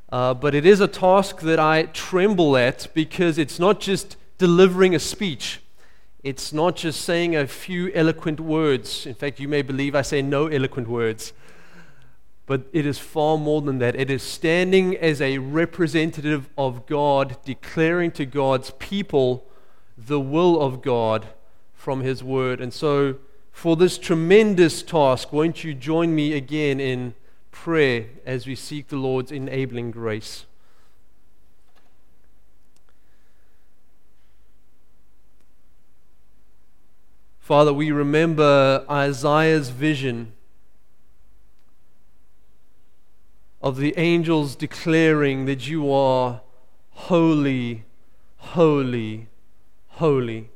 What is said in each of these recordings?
but it is a task that I tremble at because it's not just delivering a speech. It's not just saying a few eloquent words. In fact, you may believe I say no eloquent words. But it is far more than that. It is standing as a representative of God, declaring to God's people the will of God from His Word. And so, for this tremendous task, won't you join me again in prayer as we seek the Lord's enabling grace? Father, we remember Isaiah's vision of the angels declaring that you are holy, holy, holy.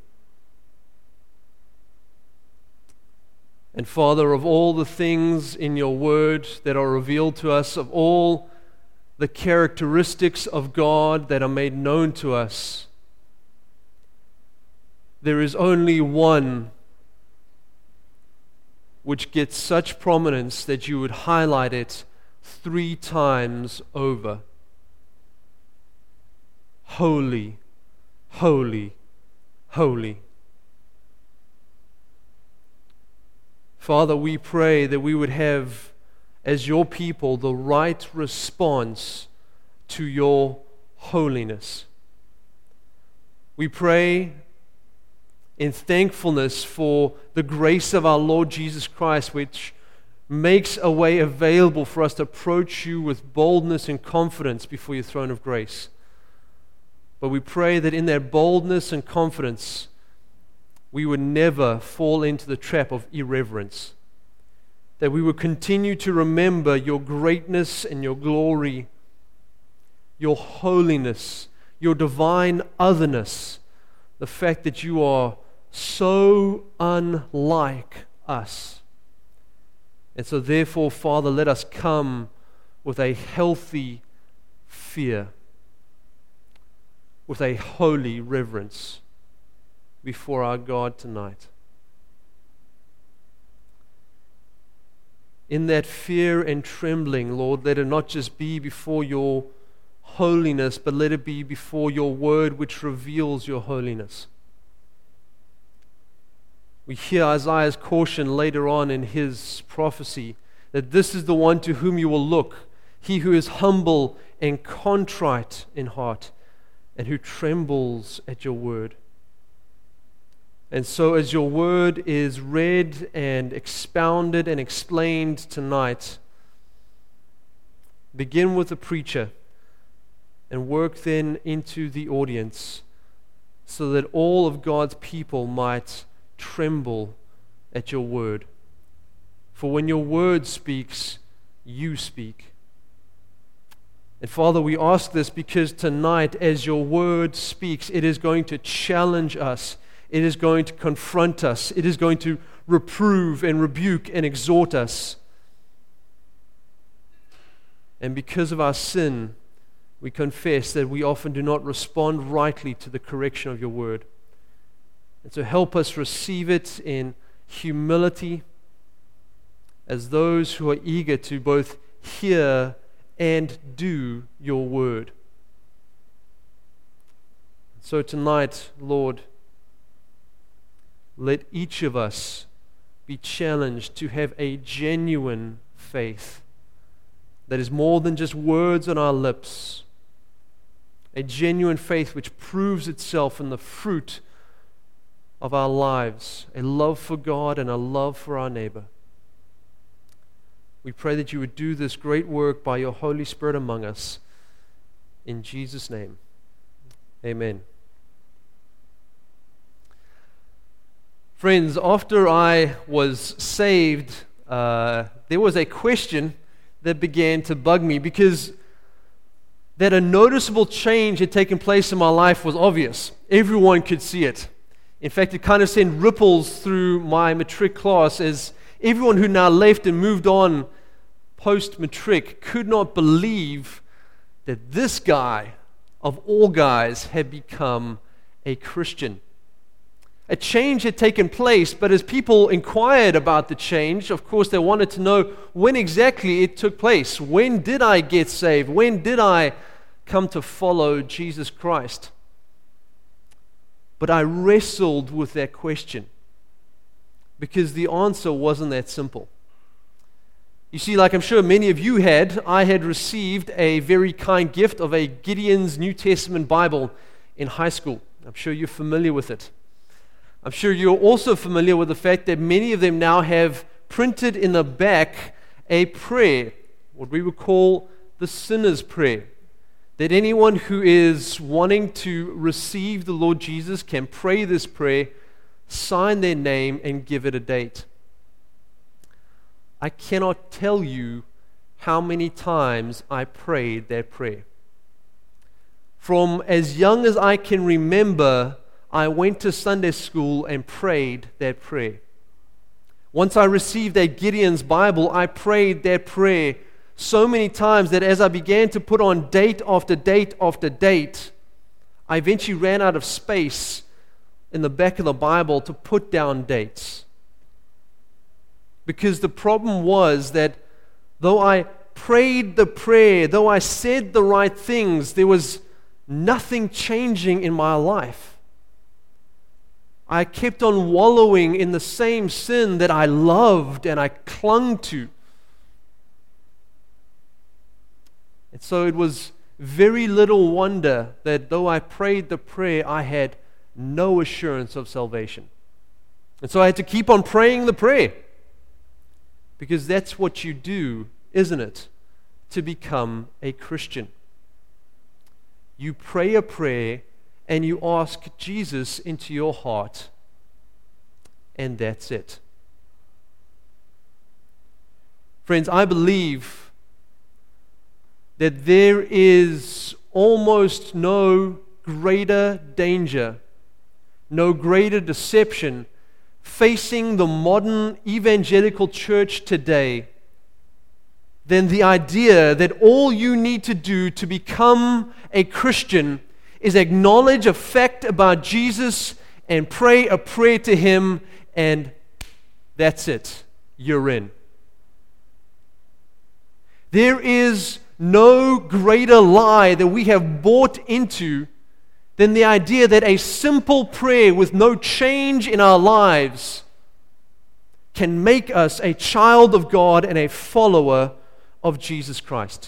And Father, of all the things in your word that are revealed to us, of all the characteristics of God that are made known to us, there is only one which gets such prominence that you would highlight it 3 times over. Holy, holy, holy. Father, we pray that we would have, as your people, the right response to your holiness. We pray in thankfulness for the grace of our Lord Jesus Christ, which makes a way available for us to approach you with boldness and confidence before your throne of grace. But we pray that in that boldness and confidence, we would never fall into the trap of irreverence, that we would continue to remember your greatness and your glory, your holiness, your divine otherness, the fact that you are so unlike us. And so therefore, Father, let us come with a healthy fear, with a holy reverence before our God tonight. In that fear and trembling, Lord, let it not just be before your holiness, but let it be before your word which reveals your holiness. We hear Isaiah's caution later on in his prophecy that this is the one to whom you will look, he who is humble and contrite in heart and who trembles at your word. And so as your word is read and expounded and explained tonight, begin with the preacher and work then into the audience so that all of God's people might tremble at your word. For when your word speaks, you speak. And Father, we ask this because tonight, as your word speaks, it is going to challenge us. It is going to confront us. It is going to reprove and rebuke and exhort us. And because of our sin, we confess that we often do not respond rightly to the correction of your word. And so help us receive it in humility as those who are eager to both hear and do your word. So tonight, Lord, let each of us be challenged to have a genuine faith that is more than just words on our lips, a genuine faith which proves itself in the fruit of our lives, a love for God and a love for our neighbor. We pray that you would do this great work by your Holy Spirit among us. In Jesus' name, amen. Friends, after I was saved, there was a question that began to bug me because that a noticeable change had taken place in my life was obvious. Everyone could see it. In fact, it kind of sent ripples through my matric class as everyone who now left and moved on post-matric could not believe that this guy, of all guys, had become a Christian. A change had taken place, but as people inquired about the change, of course, they wanted to know when exactly it took place. When did I get saved? When did I come to follow Jesus Christ? But I wrestled with that question because the answer wasn't that simple. You see, like I'm sure many of you had, I had received a very kind gift of a Gideon's New Testament Bible in high school. I'm sure you're familiar with it. I'm sure you're also familiar with the fact that many of them now have printed in the back a prayer, what we would call the sinner's prayer, that anyone who is wanting to receive the Lord Jesus can pray this prayer, sign their name, and give it a date. I cannot tell you how many times I prayed that prayer. From as young as I can remember, I went to Sunday school and prayed that prayer. Once I received a Gideon's Bible, I prayed that prayer so many times that as I began to put on date after date after date, I eventually ran out of space in the back of the Bible to put down dates. Because the problem was that though I prayed the prayer, though I said the right things, there was nothing changing in my life. I kept on wallowing in the same sin that I loved and I clung to. And so it was very little wonder that though I prayed the prayer, I had no assurance of salvation. And so I had to keep on praying the prayer. Because that's what you do, isn't it, to become a Christian. You pray a prayer and you ask Jesus into your heart, and that's it. Friends, I believe that there is almost no greater danger, no greater deception facing the modern evangelical church today than the idea that all you need to do to become a Christian is acknowledge a fact about Jesus and pray a prayer to Him, and that's it. You're in. There is no greater lie that we have bought into than the idea that a simple prayer with no change in our lives can make us a child of God and a follower of Jesus Christ.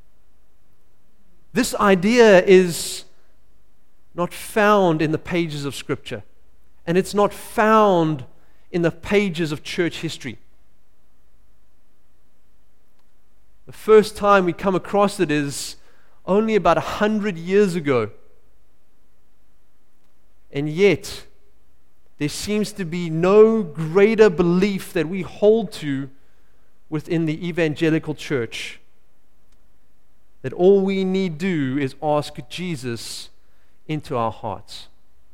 This idea is not found in the pages of Scripture, and it's not found in the pages of church history. The first time we come across it is only about 100 years ago. And yet, there seems to be no greater belief that we hold to within the evangelical church, that all we need do is ask Jesus into our hearts.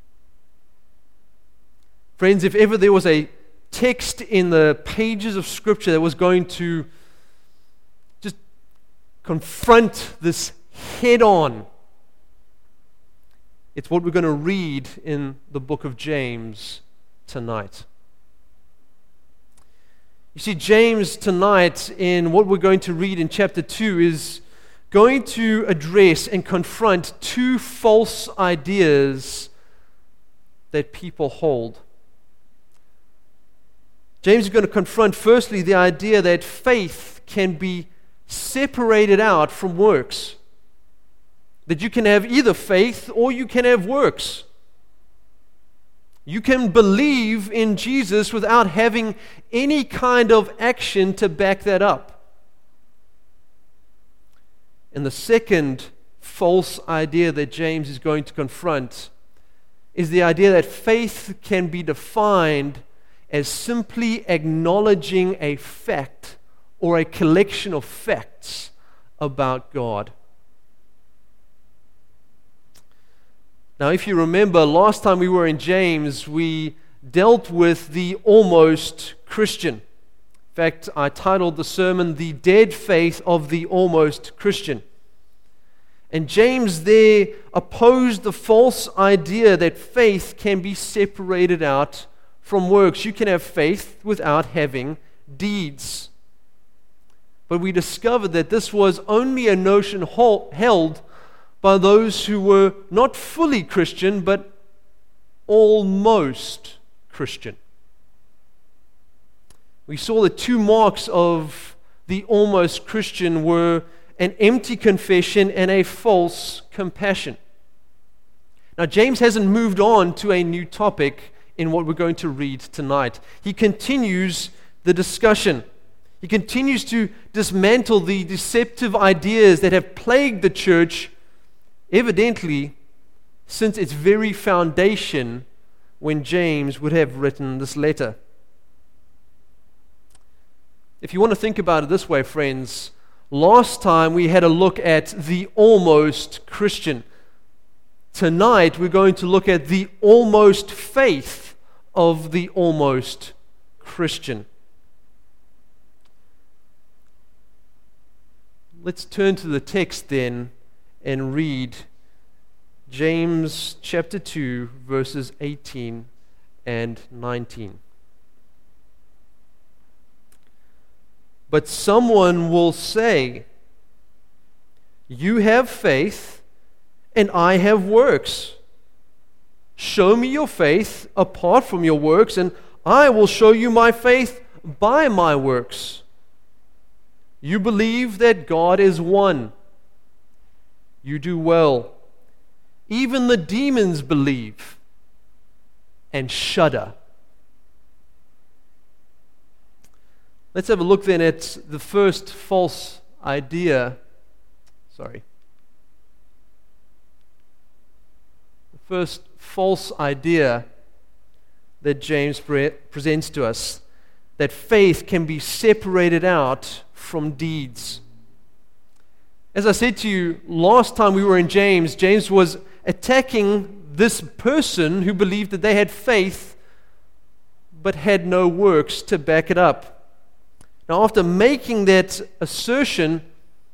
Friends, if ever there was a text in the pages of Scripture that was going to just confront this head on, it's what we're going to read in the book of James tonight. You see, James tonight, in what we're going to read in chapter 2, is going to address and confront two false ideas that people hold. James is going to confront, firstly, the idea that faith can be separated out from works. That you can have either faith or you can have works. You can believe in Jesus without having any kind of action to back that up. And the second false idea that James is going to confront is the idea that faith can be defined as simply acknowledging a fact or a collection of facts about God. Now, if you remember, last time we were in James, we dealt with the almost Christian. In fact, I titled the sermon, "The Dead Faith of the Almost Christian." And James there opposed the false idea that faith can be separated out from works. You can have faith without having deeds. But we discovered that this was only a notion held by those who were not fully Christian, but almost Christian. We saw the two marks of the almost Christian were an empty confession and a false compassion. Now, James hasn't moved on to a new topic in what we're going to read tonight. He continues the discussion. He continues to dismantle the deceptive ideas that have plagued the church, evidently, since its very foundation when James would have written this letter. If you want to think about it this way, friends, last time we had a look at the almost Christian. Tonight we're going to look at the almost faith of the almost Christian. Let's turn to the text then and read James chapter 2, verses 18 and 19. But someone will say, "You have faith, and I have works. Show me your faith apart from your works, and I will show you my faith by my works. You believe that God is one. You do well. Even the demons believe and shudder." Let's have a look then at the first false idea. The first false idea that James presents to us, that faith can be separated out from deeds. As I said to you last time we were in James, James was attacking this person who believed that they had faith but had no works to back it up. Now, after making that assertion,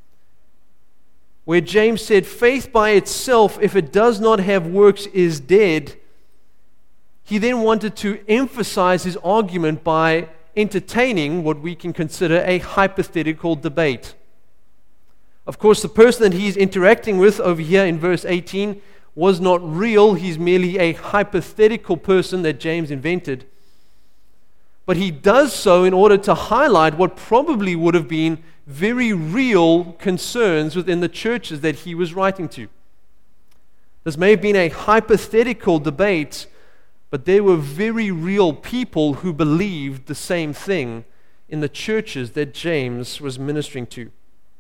where James said faith by itself, if it does not have works, is dead, he then wanted to emphasize his argument by entertaining what we can consider a hypothetical debate. Of course, the person that he's interacting with over here in verse 18 was not real. He's merely a hypothetical person that James invented. But he does so in order to highlight what probably would have been very real concerns within the churches that he was writing to. This may have been a hypothetical debate, but there were very real people who believed the same thing in the churches that James was ministering to.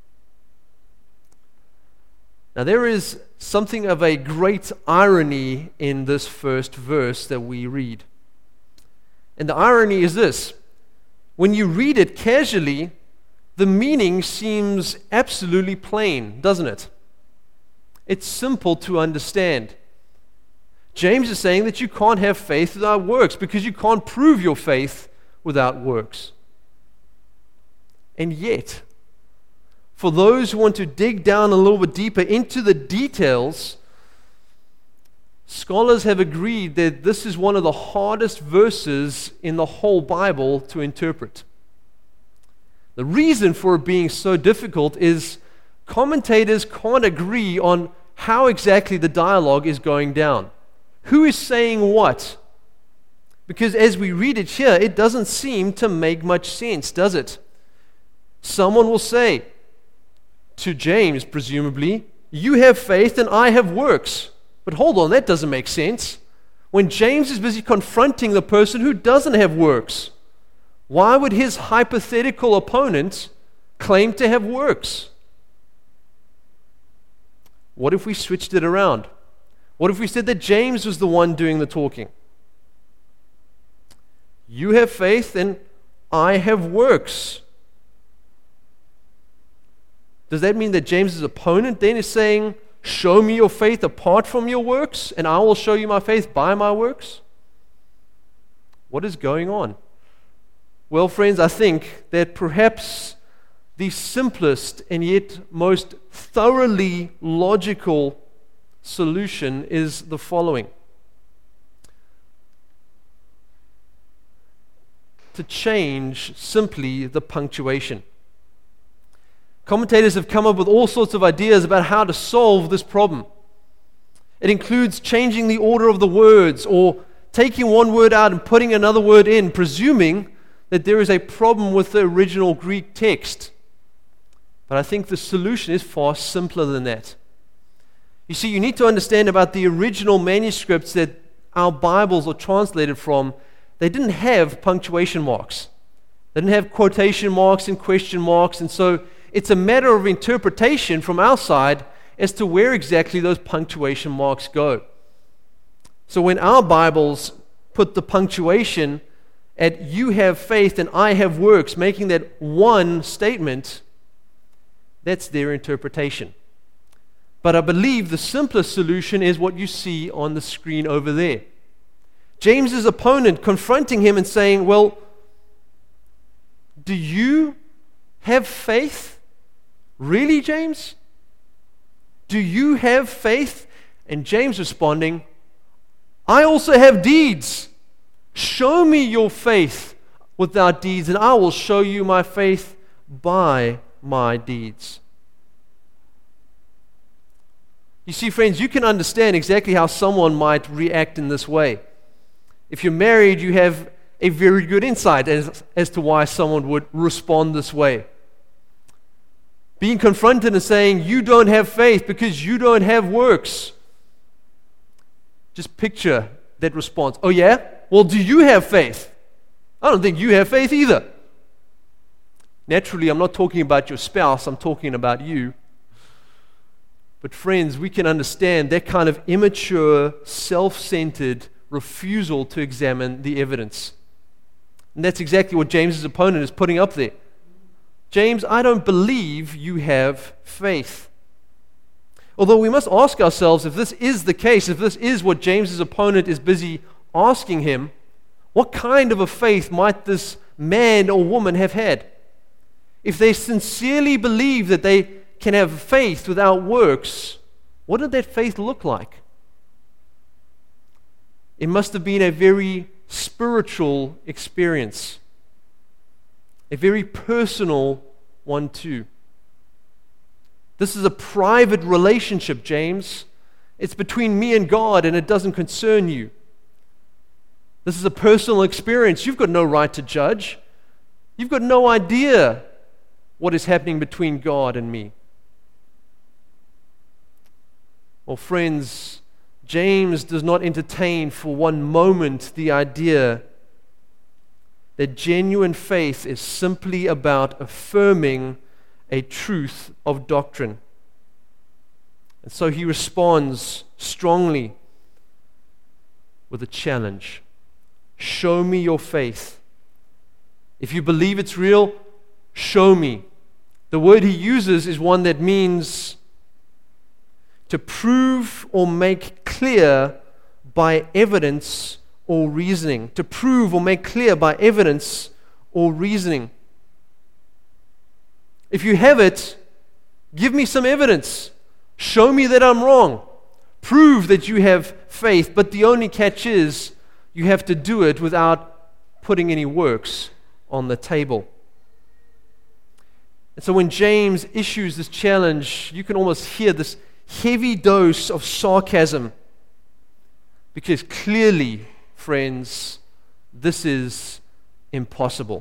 Now, there is something of a great irony in this first verse that we read. And the irony is this: when you read it casually, the meaning seems absolutely plain, doesn't it? It's simple to understand. James is saying that you can't have faith without works because you can't prove your faith without works. And yet, for those who want to dig down a little bit deeper into the details, scholars have agreed that this is one of the hardest verses in the whole Bible to interpret. The reason for it being so difficult is commentators can't agree on how exactly the dialogue is going down. Who is saying what? Because as we read it here, it doesn't seem to make much sense, does it? Someone will say to James, presumably, "You have faith and I have works." But hold on, that doesn't make sense. When James is busy confronting the person who doesn't have works, why would his hypothetical opponent claim to have works? What if we switched it around? What if we said that James was the one doing the talking? You have faith and I have works. Does that mean that James's opponent then is saying, "Show me your faith apart from your works, and I will show you my faith by my works"? What is going on? Well, friends, I think that perhaps the simplest and yet most thoroughly logical solution is the following: to change simply the punctuation. Commentators have come up with all sorts of ideas about how to solve this problem. It includes changing the order of the words, or taking one word out and putting another word in, presuming that there is a problem with the original Greek text. But I think the solution is far simpler than that. You see, you need to understand about the original manuscripts that our Bibles are translated from. They didn't have punctuation marks. They didn't have quotation marks and question marks, and so it's a matter of interpretation from our side as to where exactly those punctuation marks go. So when our Bibles put the punctuation at "you have faith and I have works," making that one statement, that's their interpretation. But I believe the simplest solution is what you see on the screen over there. James's opponent confronting him and saying, "Well, do you have faith? Really, James? Do you have faith?" And James responding, "I also have deeds. Show me your faith without deeds, and I will show you my faith by my deeds." You see, friends, you can understand exactly how someone might react in this way. If you're married, you have a very good insight as to why someone would respond this way. Being confronted and saying, "You don't have faith because you don't have works." Just picture that response. "Oh yeah? Well, do you have faith?" "I don't think you have faith either." Naturally, I'm not talking about your spouse, I'm talking about you. But friends, we can understand that kind of immature, self-centered refusal to examine the evidence. And that's exactly what James's opponent is putting up there. "James, I don't believe you have faith." Although we must ask ourselves, if this is the case, if this is what James's opponent is busy asking him, what kind of a faith might this man or woman have had? If they sincerely believe that they can have faith without works, what did that faith look like? It must have been a very spiritual experience, a very personal one too. This is a private relationship, James. It's between me and God, and it doesn't concern you. This is a personal experience. You've got no right to judge. You've got no idea what is happening between God and me. Well, friends, James does not entertain for one moment the idea that genuine faith is simply about affirming a truth of doctrine. And so he responds strongly with a challenge. Show me your faith. If you believe it's real, show me. The word he uses is one that means to prove or make clear by evidence or reasoning. To prove or make clear by evidence or reasoning. If you have it, give me some evidence. Show me that I'm wrong. Prove that you have faith, but the only catch is you have to do it without putting any works on the table. And so when James issues this challenge, you can almost hear this heavy dose of sarcasm, because clearly, friends, this is impossible.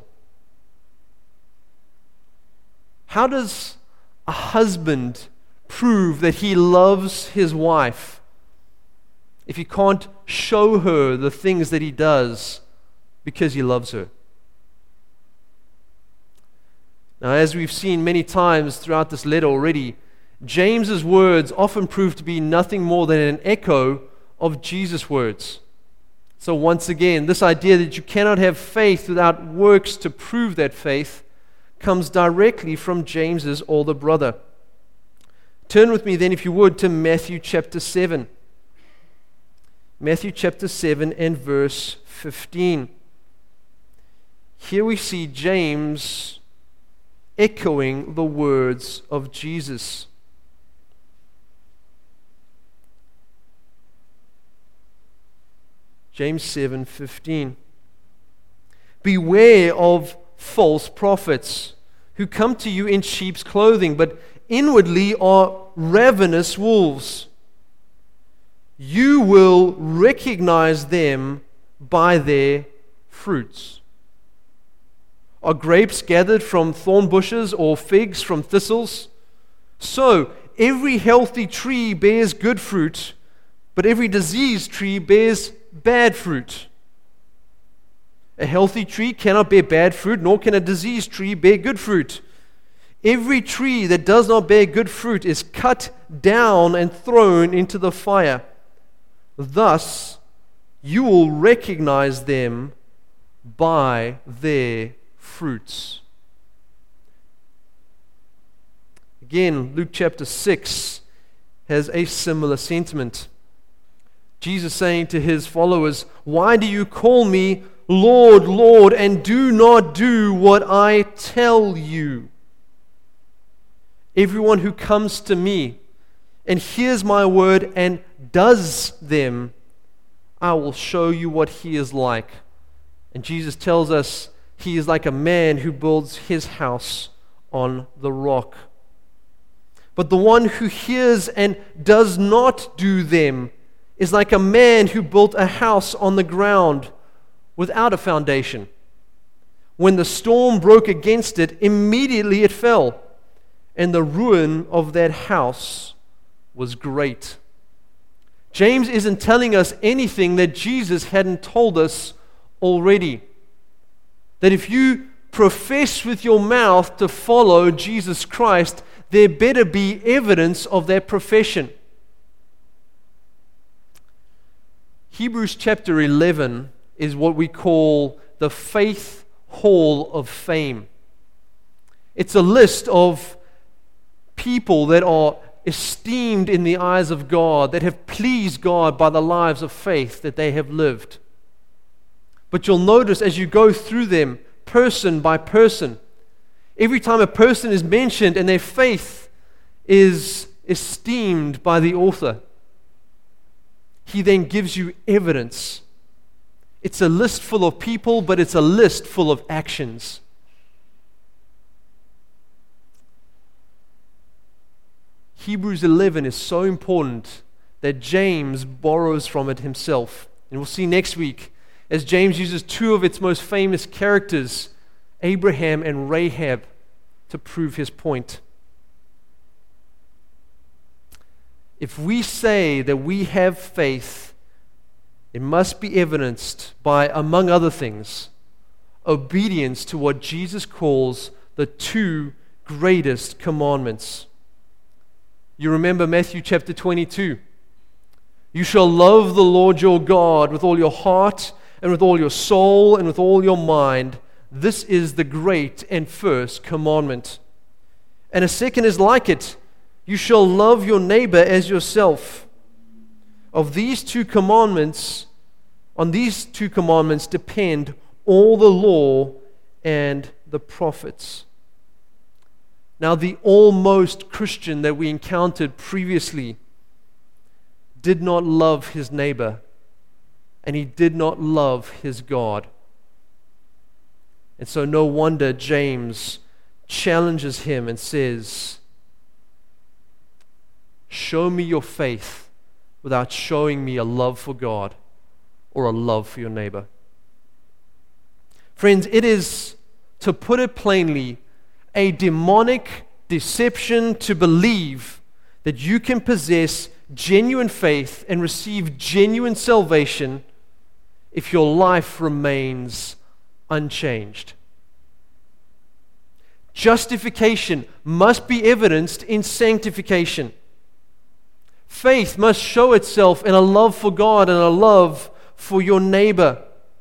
How does a husband prove that he loves his wife if he can't show her the things that he does because he loves her? Now, as we've seen many times throughout this letter already, James's words often prove to be nothing more than an echo of Jesus' words. So once again, this idea that you cannot have faith without works to prove that faith comes directly from James's older brother. Turn with me then, if you would, to Matthew chapter 7. Matthew chapter 7 and verse 15. Here we see James echoing the words of Jesus. James 7:15. Beware of false prophets who come to you in sheep's clothing, but inwardly are ravenous wolves. You will recognize them by their fruits. Are grapes gathered from thorn bushes or figs from thistles? So, every healthy tree bears good fruit, but every diseased tree bears bad fruit. A healthy tree cannot bear bad fruit, nor can a diseased tree bear good fruit. Every tree that does not bear good fruit is cut down and thrown into the fire. Thus, you will recognize them by their fruits. Again, Luke chapter 6 has a similar sentiment. Jesus saying to his followers, "Why do you call me Lord, Lord, and do not do what I tell you? Everyone who comes to me and hears my word and does them, I will show you what he is like." And Jesus tells us he is like a man who builds his house on the rock. But the one who hears and does not do them is like a man who built a house on the ground without a foundation. When the storm broke against it, immediately it fell, and the ruin of that house was great. James isn't telling us anything that Jesus hadn't told us already. That if you profess with your mouth to follow Jesus Christ, there better be evidence of that profession. Hebrews chapter 11 is what we call the Faith Hall of Fame. It's a list of people that are esteemed in the eyes of God, that have pleased God by the lives of faith that they have lived. But you'll notice as you go through them, person by person, every time a person is mentioned and their faith is esteemed by the author, he then gives you evidence. It's a list full of people, but it's a list full of actions. Hebrews 11 is so important that James borrows from it himself. And we'll see next week as James uses two of its most famous characters, Abraham and Rahab, to prove his point. If we say that we have faith, it must be evidenced by, among other things, obedience to what Jesus calls the two greatest commandments. You remember Matthew chapter 22. You shall love the Lord your God with all your heart and with all your soul and with all your mind. This is the great and first commandment. And a second is like it. You shall love your neighbor as yourself. On these two commandments depend all the law and the prophets. Now, the almost Christian that we encountered previously did not love his neighbor, and he did not love his God. And so no wonder James challenges him and says, show me your faith without showing me a love for God or a love for your neighbor. Friends, it is, to put it plainly, a demonic deception to believe that you can possess genuine faith and receive genuine salvation if your life remains unchanged. Justification must be evidenced in sanctification. Faith must show itself in a love for God and a love for your neighbor.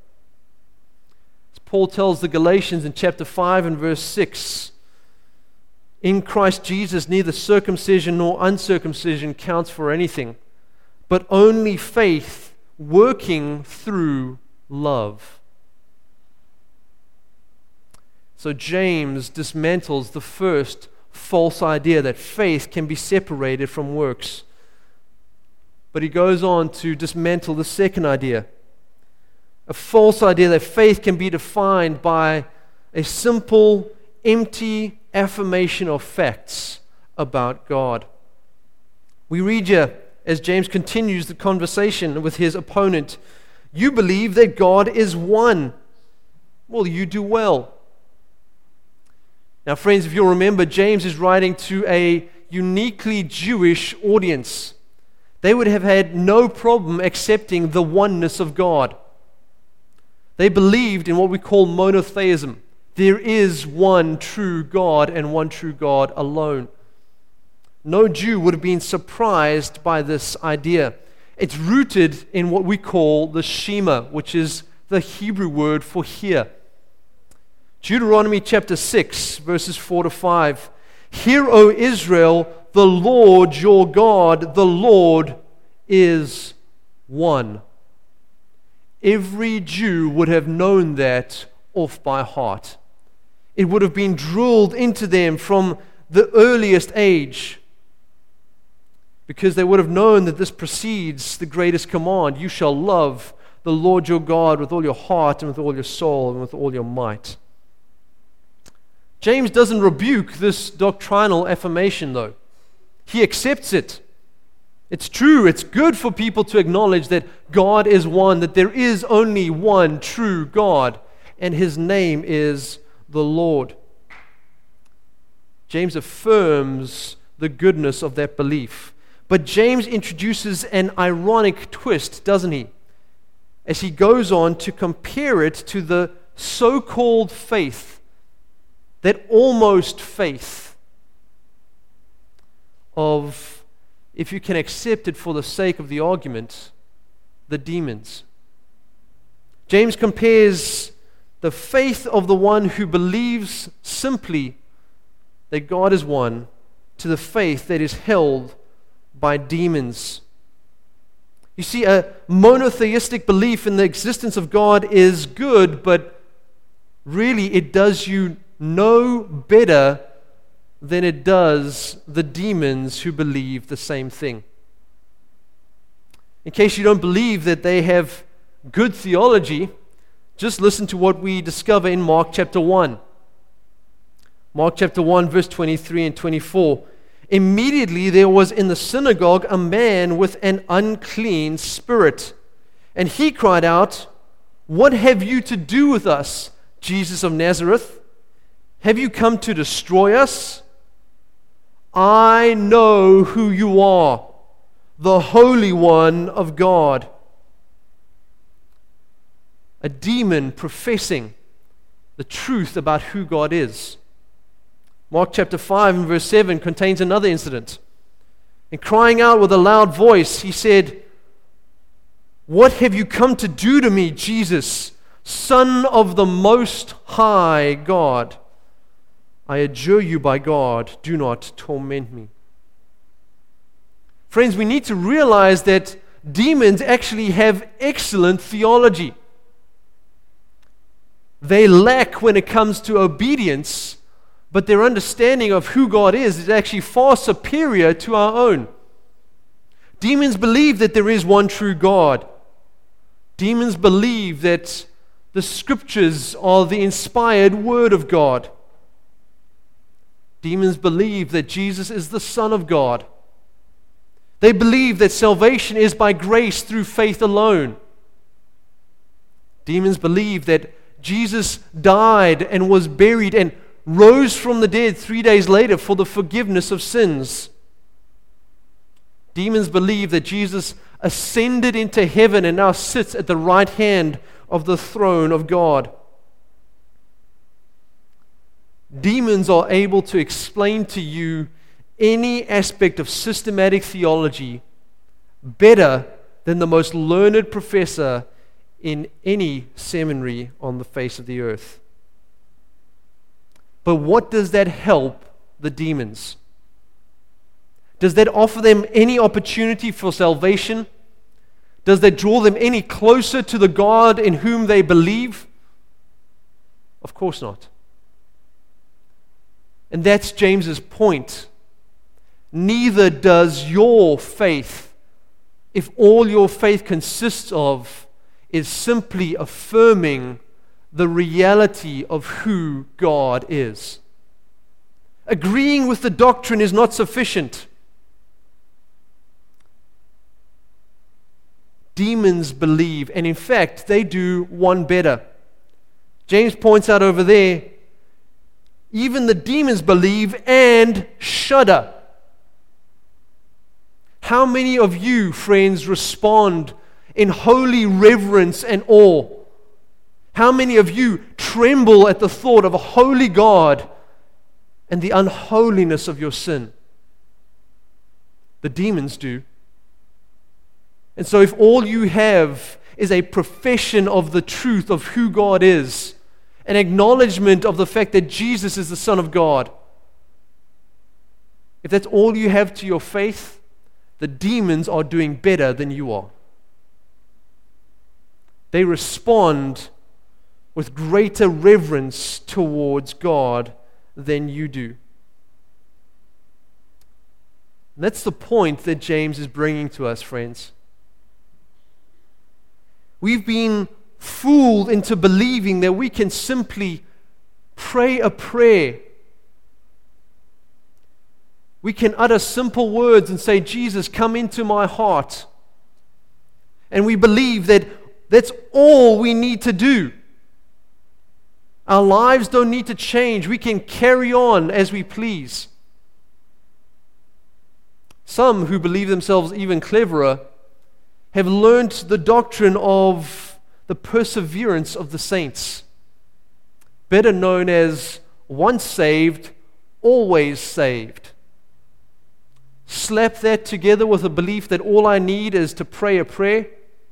As Paul tells the Galatians in chapter 5 and verse 6, in Christ Jesus neither circumcision nor uncircumcision counts for anything, but only faith working through love. So James dismantles the first false idea that faith can be separated from works. But he goes on to dismantle the second idea, a false idea that faith can be defined by a simple, empty affirmation of facts about God. We read here, as James continues the conversation with his opponent, you believe that God is one. Well, you do well. Now, friends, if you'll remember, James is writing to a uniquely Jewish audience. They would have had no problem accepting the oneness of God. They believed in what we call monotheism. There is one true God and one true God alone. No Jew would have been surprised by this idea. It's rooted in what we call the Shema, which is the Hebrew word for hear. Deuteronomy chapter 6, verses 4 to 5. Hear, O Israel, the Lord your God, the Lord is one. Every Jew would have known that off by heart. It would have been drilled into them from the earliest age, because they would have known that this precedes the greatest command. You shall love the Lord your God with all your heart and with all your soul and with all your might. James doesn't rebuke this doctrinal affirmation, though. He accepts it. It's true, it's good for people to acknowledge that God is one, that there is only one true God, and His name is the Lord. James affirms the goodness of that belief. But James introduces an ironic twist, doesn't he? As he goes on to compare it to the so-called faith, that almost faith of, if you can accept it for the sake of the argument, the demons. James compares the faith of the one who believes simply that God is one to the faith that is held by demons. You see, a monotheistic belief in the existence of God is good, but really it does you no better than it does the demons who believe the same thing. In case you don't believe that they have good theology, just listen to what we discover in Mark chapter 1. Mark chapter 1, verse 23 and 24. Immediately there was in the synagogue a man with an unclean spirit, and he cried out, "What have you to do with us, Jesus of Nazareth? Have you come to destroy us? I know who you are, the Holy One of God." A demon professing the truth about who God is. Mark chapter 5 and verse 7 contains another incident. And crying out with a loud voice, he said, "What have you come to do to me, Jesus, Son of the Most High God? I adjure you by God, do not torment me." Friends, we need to realize that demons actually have excellent theology. They lack when it comes to obedience, but their understanding of who God is actually far superior to our own. Demons believe that there is one true God. Demons believe that the Scriptures are the inspired Word of God. Demons believe that Jesus is the Son of God. They believe that salvation is by grace through faith alone. Demons believe that Jesus died and was buried and rose from the dead 3 days later for the forgiveness of sins. Demons believe that Jesus ascended into heaven and now sits at the right hand of the throne of God. Demons are able to explain to you any aspect of systematic theology better than the most learned professor in any seminary on the face of the earth. But what does that help the demons? Does that offer them any opportunity for salvation? Does that draw them any closer to the God in whom they believe? Of course not. And that's James's point. Neither does your faith, if all your faith consists of is simply affirming the reality of who God is. Agreeing with the doctrine is not sufficient. Demons believe, and in fact, they do one better. James points out over there, even the demons believe and shudder. How many of you, friends, respond in holy reverence and awe? How many of you tremble at the thought of a holy God and the unholiness of your sin? The demons do. And so if all you have is a profession of the truth of who God is, an acknowledgement of the fact that Jesus is the Son of God, if that's all you have to your faith, the demons are doing better than you are. They respond with greater reverence towards God than you do. And that's the point that James is bringing to us, friends. We've been fooled into believing that we can simply pray a prayer. We can utter simple words and say, Jesus, come into my heart. And we believe that that's all we need to do. Our lives don't need to change. We can carry on as we please. Some who believe themselves even cleverer have learned the doctrine of the perseverance of the saints, better known as once saved, always saved. Slap that together with a belief that all I need is to pray a prayer,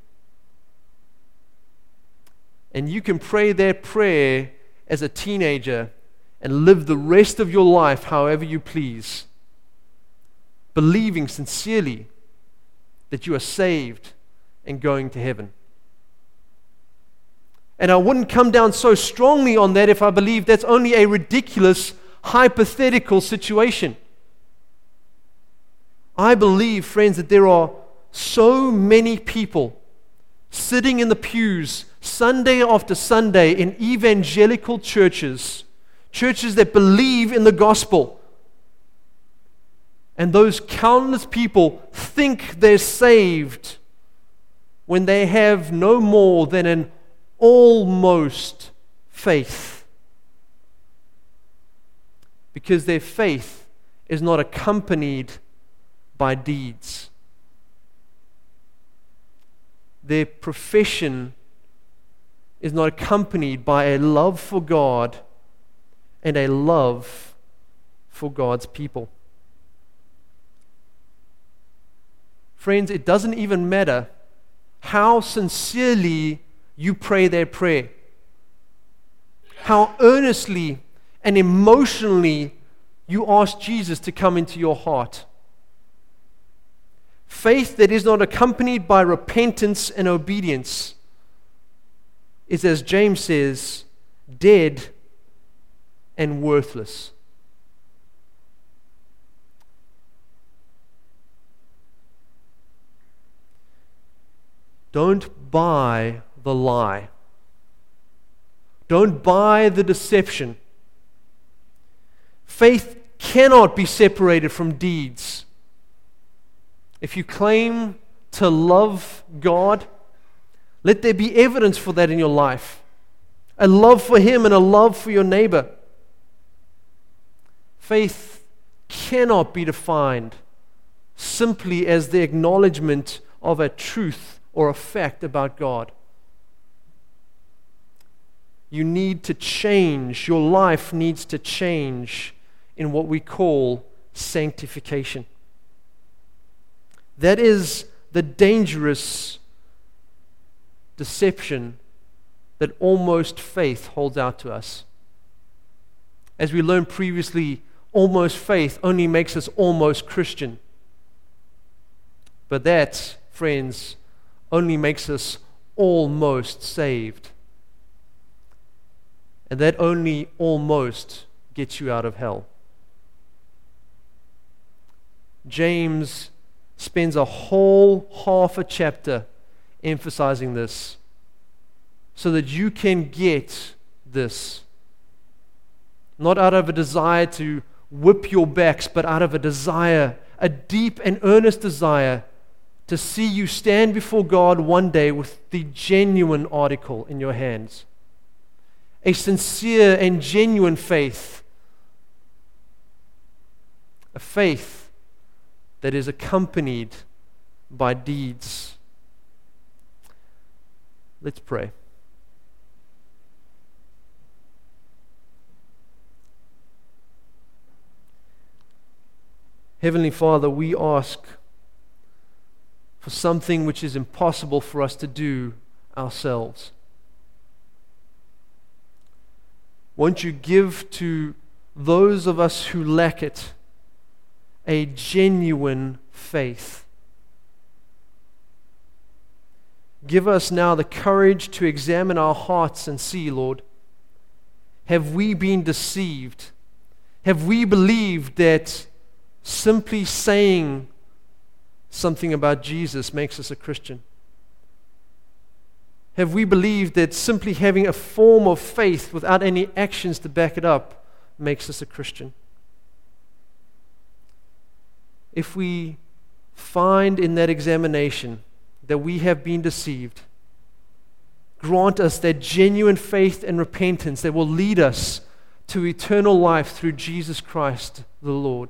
and you can pray that prayer as a teenager and live the rest of your life however you please, believing sincerely that you are saved and going to heaven. And I wouldn't come down so strongly on that if I believed that's only a ridiculous, hypothetical situation. I believe, friends, that there are so many people sitting in the pews Sunday after Sunday in evangelical churches, churches that believe in the gospel. And those countless people think they're saved when they have no more than an almost faith. Because their faith is not accompanied by deeds. Their profession is not accompanied by a love for God and a love for God's people. Friends, it doesn't even matter how sincerely you pray that prayer, how earnestly and emotionally you ask Jesus to come into your heart. Faith that is not accompanied by repentance and obedience is, as James says, dead and worthless. Don't buy the lie. Don't buy the deception. Faith cannot be separated from deeds. If you claim to love God, let there be evidence for that in your life. A love for Him and a love for your neighbor. Faith cannot be defined simply as the acknowledgement of a truth or a fact about God. You need to change. Your life needs to change in what we call sanctification. That is the dangerous deception that almost faith holds out to us. As we learned previously, almost faith only makes us almost Christian. But that, friends, only makes us almost saved. And that only almost gets you out of hell. James spends a whole half a chapter emphasizing this so that you can get this. Not out of a desire to whip your backs, but out of a desire, a deep and earnest desire to see you stand before God one day with the genuine article in your hands. A sincere and genuine faith. A faith that is accompanied by deeds. Let's pray. Heavenly Father, we ask for something which is impossible for us to do ourselves. Won't you give to those of us who lack it a genuine faith? Give us now the courage to examine our hearts and see, Lord, have we been deceived? Have we believed that simply saying something about Jesus makes us a Christian? Have we believed that simply having a form of faith without any actions to back it up makes us a Christian? If we find in that examination that we have been deceived, grant us that genuine faith and repentance that will lead us to eternal life through Jesus Christ the Lord.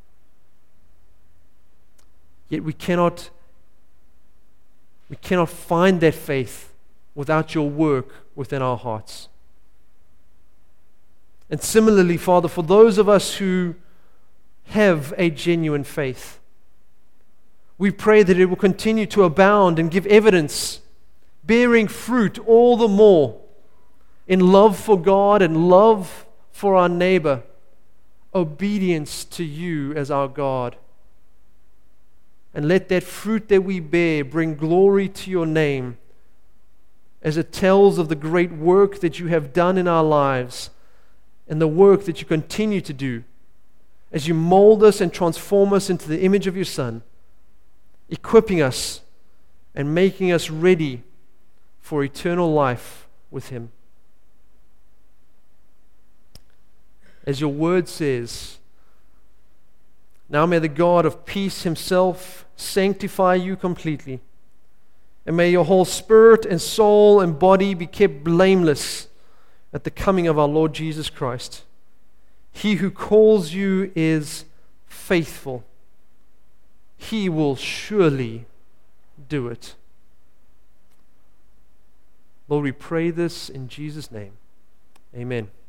Yet we cannot find that faith without your work within our hearts. And similarly, Father, for those of us who have a genuine faith, we pray that it will continue to abound and give evidence, bearing fruit all the more in love for God and love for our neighbor, obedience to you as our God. And let that fruit that we bear bring glory to your name as it tells of the great work that you have done in our lives and the work that you continue to do as you mold us and transform us into the image of your Son, equipping us and making us ready for eternal life with Him. As your word says, now may the God of peace Himself sanctify you completely, and may your whole spirit and soul and body be kept blameless at the coming of our Lord Jesus Christ. He who calls you is faithful. He will surely do it. Lord, we pray this in Jesus' name. Amen.